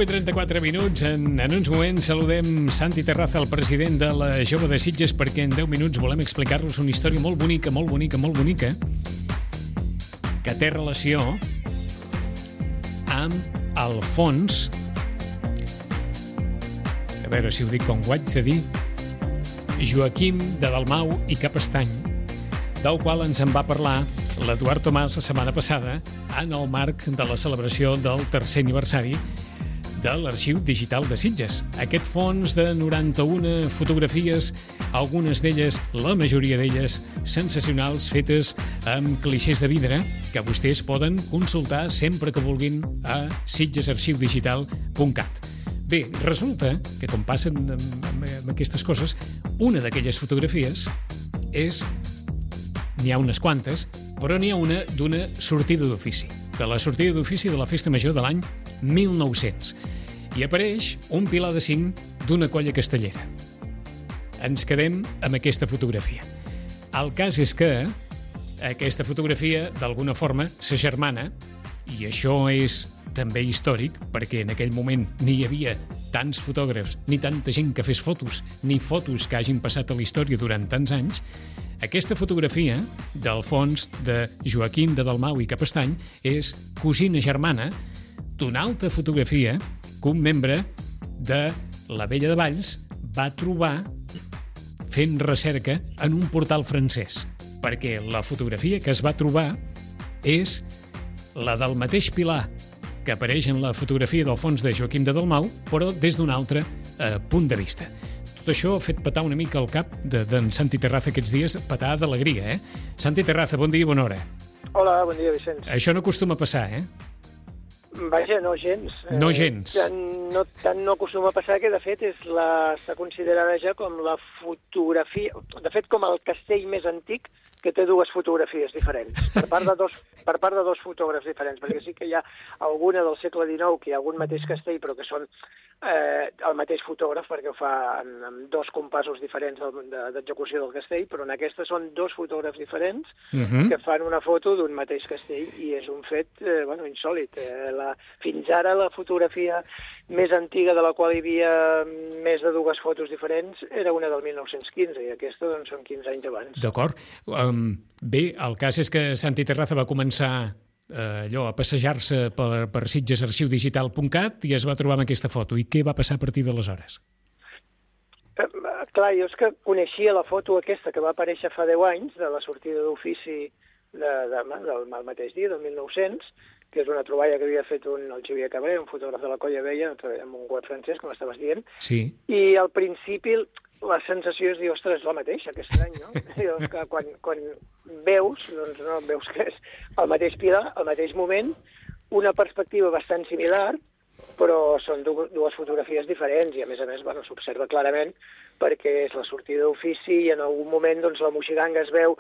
9:34. En uns moments saludem Santi Terraza, el president de la Jove de Sitges, perquè en 10 minuts volem explicar-los una història molt bonica, que té relació amb el fons, a veure si ho dic com ho haig de dir, Joaquim de Dalmau i Capestany, del qual ens en va parlar l'Eduard Tomàs la setmana passada en el marc de la celebració del 3è aniversari de l'Arxiu Digital de Sitges. Aquest fons de 91 fotografies, algunes d'elles, la majoria d'elles, sensacionals, fetes amb clixés de vidre, que vostès poden consultar sempre que vulguin a sitgesarxiudigital.cat. Bé, resulta que, com passen amb aquestes coses, una d'aquelles fotografies és... N'hi ha unes quantes, però n'hi ha una d'una sortida d'ofici, de la sortida d'ofici de la Festa Major de l'any 1900. I apareix un pilar de 5 d'una colla castellera. Ens quedem amb aquesta fotografia. El cas és que aquesta fotografia, d'alguna forma, s'agermana, i això és també històric, perquè en aquell moment ni hi havia tants fotògrafs, ni tanta gent que fes fotos, ni fotos que hagin passat a la història durant tants anys. Aquesta fotografia del fons de Joaquim de Dalmau i Capestany és cosina germana d'una altra fotografia que un membre de la Vella de Valls va trobar fent recerca en un portal francès, perquè la fotografia que es va trobar és la del mateix pilar que apareix en la fotografia del fons de Joaquim de Dalmau, però des d'un altre punt de vista. Tot això ha fet petar una mica el cap d'en Santi Terraza aquests dies, petar d'alegria, Santi Terraza, bon dia i bona hora. Hola, bon dia, Vicenç. Això no acostuma a passar, Vaja, no gens. No gens. Tant no acostuma a passar que, de fet, està considerada ja com la fotografia... De fet, com el castell més antic que té dues fotografies diferents, per part de dos fotògrafs diferents, perquè sí que hi ha alguna del segle XIX, que hi ha algun mateix castell, però que són el mateix fotògraf, perquè ho fa amb dos compassos diferents d'execució del castell, però en aquesta són dos fotògrafs diferents que fan una foto d'un mateix castell, i és un fet insòlit. Fins ara la fotografia més antiga de la qual hi havia més de dues fotos diferents era una del 1915, i aquesta doncs són 15 anys abans. D'acord. Bé, el cas és que Santi Terraza va començar a passejar-se per sitgesarxiudigital.cat i es va trobar amb aquesta foto. I què va passar a partir d'aleshores? Clar, jo és que coneixia la foto aquesta que va aparèixer fa 10 anys, de la sortida d'ofici del mateix dia, del 1900, que és una troballa que havia fet el Xavier Cabré, un fotògraf de la Colla Vella, amb un web francès, com estaves dient. Sí. I al principi la sensació és dir, ostres, és la mateixa, que estrany, no? Que quan veus, doncs no, veus que és el mateix pilar, al mateix moment, una perspectiva bastant similar, però són dues fotografies diferents, i a més s'observa clarament perquè és la sortida d'ofici i en algun moment doncs, la moixiganga es veu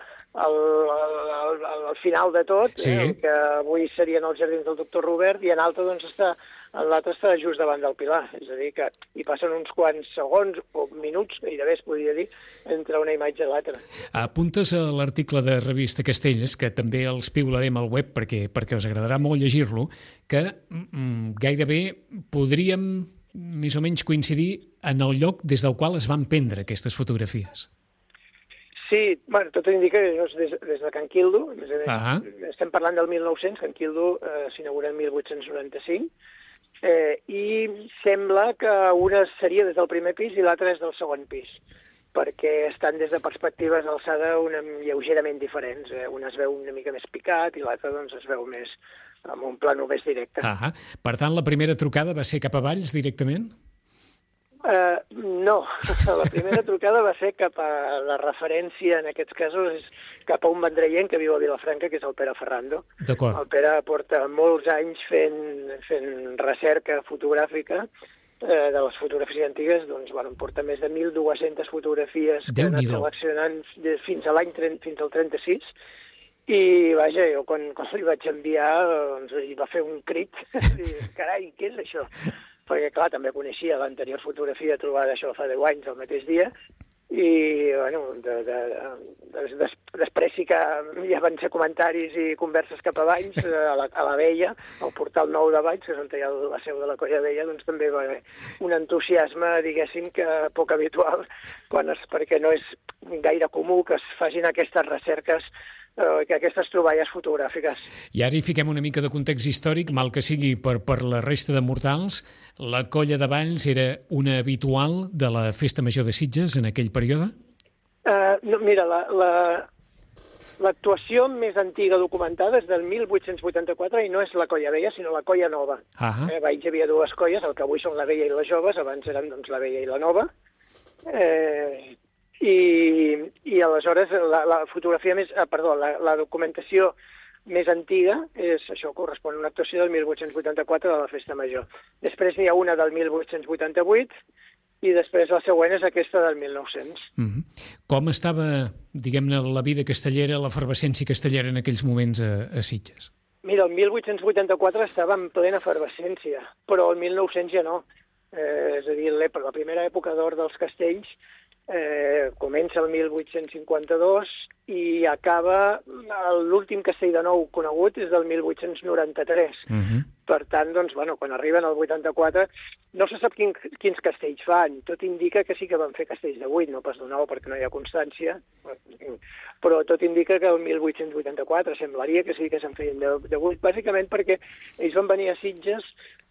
al final de tot, sí. Que avui serien els jardins del doctor Robert, i en l'altre està just davant del pilar. És a dir, que hi passen uns quants segons o minuts, gairebé es podria dir, entre una imatge i l'altra. Apuntes a l'article de Revista Castells, que també els piularem al web perquè us agradarà molt llegir-lo, que gairebé podríem més o menys coincidir en el lloc des del qual es van prendre aquestes fotografies. Sí, tot indica que és des de Can Quildo, estem parlant del 1900, Can Quildo s'inaugura el 1895, i sembla que una seria des del primer pis i l'altra és del segon pis, perquè estan des de perspectives d'alçada lleugerament diferents. Una es veu una mica més picat i l'altra doncs, es veu més amb un plano més directe. Per tant, la primera trucada va ser cap a Valls directament? No, la primera trucada va ser cap a la referència, en aquests casos, és cap a un vendreient que viu a Vilafranca, que és el Pere Ferrando. D'acord. El Pere porta molts anys fent recerca fotogràfica de les fotografies antigues, doncs, porta més de 1.200 fotografies que ha anat seleccionant fins al 36, i, vaja, jo quan li vaig enviar, doncs, hi va fer un crit, carai, què és això? Perquè, clar, també coneixia l'anterior fotografia trobada això fa 10 anys, el mateix dia, i bueno, després sí que ja van ser comentaris i converses cap a Valls, a la Vella, al portal nou de Valls, que és on hi ha la seu de la Colla Vella, doncs també va haver un entusiasme, diguéssim, que poc habitual, perquè no és gaire comú que es facin aquestes recerques, que aquestes troballes fotogràfiques. I ara hi fiquem una mica de context històric, mal que sigui per la resta de mortals. La Colla de Valls era una habitual de la Festa Major de Sitges en aquell període? No, mira, l'actuació més antiga documentada és del 1884 i no és la Colla Vella, sinó la Colla Nova. A Valls hi havia dues colles, el que avui són la Vella i les Joves, abans eren doncs, la Vella i la Nova. I aleshores la fotografia la documentació més antiga és això, correspon a una actuació del 1884 de la Festa Major. Després n'hi ha una del 1888 i després la següent és aquesta del 1900. Com estava, diguem-ne, la vida castellera, l'efervescència castellera en aquells moments a Sitges? Mira, el 1884 estava en plena efervescència, però el 1900 ja no. És a dir, la primera època d'or dels castells comença el 1852 i acaba, l'últim castell de nou conegut és del 1893. Per tant, doncs, bueno, quan arriben al 84, no se sap quins castells fan. Tot indica que sí que van fer castells de 8, no pas de 9, perquè no hi ha constància, però tot indica que el 1884 semblaria que sí que se'n feien de 8, bàsicament perquè ells van venir a Sitges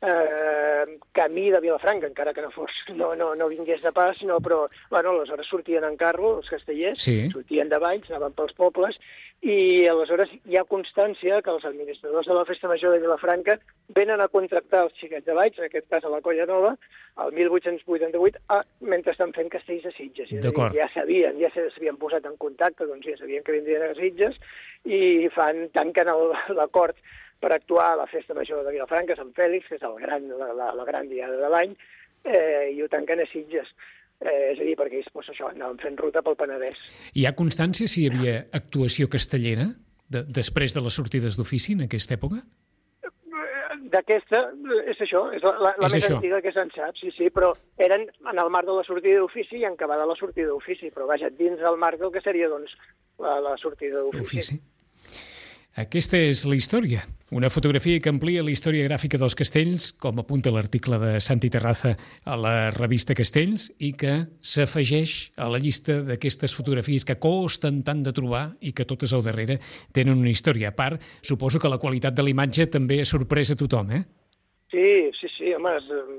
camí de Vilafranca, encara que no vingués de pas, però bueno, aleshores sortien en carro, els castellers, sortien de Valls, anaven pels pobles, i aleshores hi ha constància que els administradors de la Festa Major de Vilafranca venen a contractar els xiquets de Valls, en aquest cas a la Colla Nova, el 1888, mentre estan fent castells a Sitges. Ja s'havien posat en contacte, doncs ja sabien que vindrien a Sitges, i tanquen l'acord per actuar a la Festa Major de Vilafranca, Sant Fèlix, que és la gran diada de l'any, i ho tanquen a Sitges. És a dir, perquè ells anaven fent ruta pel Penedès. Hi ha constància si hi havia actuació castellera després de les sortides d'ofici en aquesta època? D'aquesta, és això, és la més antiga que se'n sap, sí, però eren en el marc de la sortida d'ofici i en acabada la sortida d'ofici, però vaja, dins del marc del que seria, doncs, la sortida d'ofici. Aquesta és la història, una fotografia que amplia la història gràfica dels castells, com apunta l'article de Santi Terraza a la revista Castells, i que s'afegeix a la llista d'aquestes fotografies que costen tant de trobar i que totes al darrere tenen una història. A part, suposo que la qualitat de la imatge també ha sorprès a tothom, eh? Sí, home,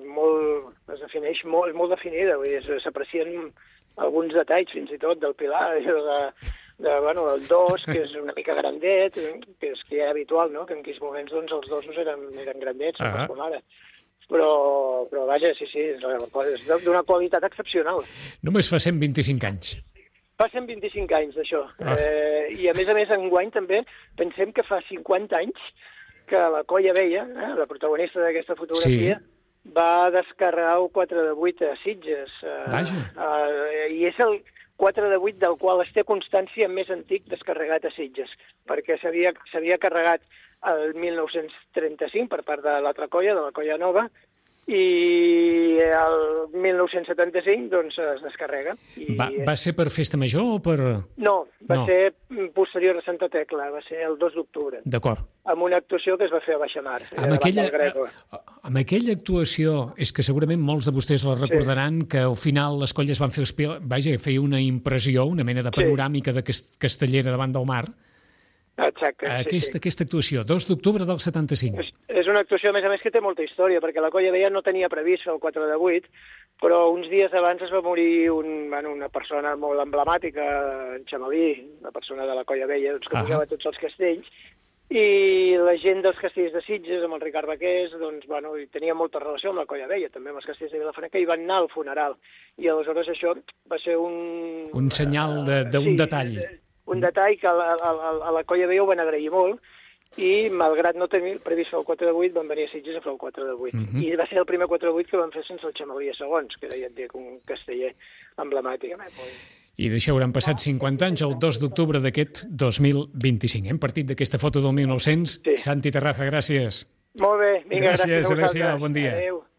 es defineix molt definida, s'aprecien alguns detalls, fins i tot, del pilar, del dos, que és una mica grandet, que ja era habitual, no?, que en aquells moments doncs, els dosos eren grandets, com ara. Però vaja, sí, és d'una qualitat excepcional. Només fa 125 anys. Fa 125 anys, d'això. I a més, enguany també pensem que fa 50 anys que la Colla Vella, la protagonista d'aquesta fotografia, va descarregar el 4 de 8 a Sitges. Vaja. I és el 4 de 8 del qual es té constància més antic descarregat a Sitges, perquè s'havia carregat el 1935 per part de l'altra colla, de la Colla Nova, i el 1975 doncs es descarrega. Va ser per Festa Major o per...? No, va ser posterior a Santa Tecla, va ser el 2 d'octubre. D'acord. Amb una actuació que es va fer a Baixamar. Amb aquella actuació, és que segurament molts de vostès la recordaran, que al final les colles van fer feia una impressió, una mena de panoràmica de castellera davant del mar. Exacte. Aquesta actuació, 2 d'octubre del 75. És una actuació, a més, que té molta història, perquè la Colla Vella no tenia previst el 4 de 8, però uns dies abans es va morir una persona molt emblemàtica, en Xamalí, una persona de la Colla Vella, que pujava tots els castells, i la gent dels castells de Sitges, amb el Ricard Baqués, doncs, hi tenia molta relació amb la Colla Vella, també amb els castells de Vilafranca, i van anar al funeral. I aleshores això va ser un senyal d'un detall. Un detall que a la Colla Vella ho van agrair molt, i malgrat no tenir previst fer el 4 de 8, van venir a Sitges a fer el 4 de 8. I va ser el primer 4 de 8 que van fer sense el Xamalí segons, que ja et dic, un casteller emblemàtic. I d'això hauran passat 50 anys, el 2 d'octubre d'aquest 2025. Hem partit d'aquesta foto del 1900. Santi Terraza, gràcies. Molt bé, vinga, gràcies. Adéu-siau, bon dia. Adéu.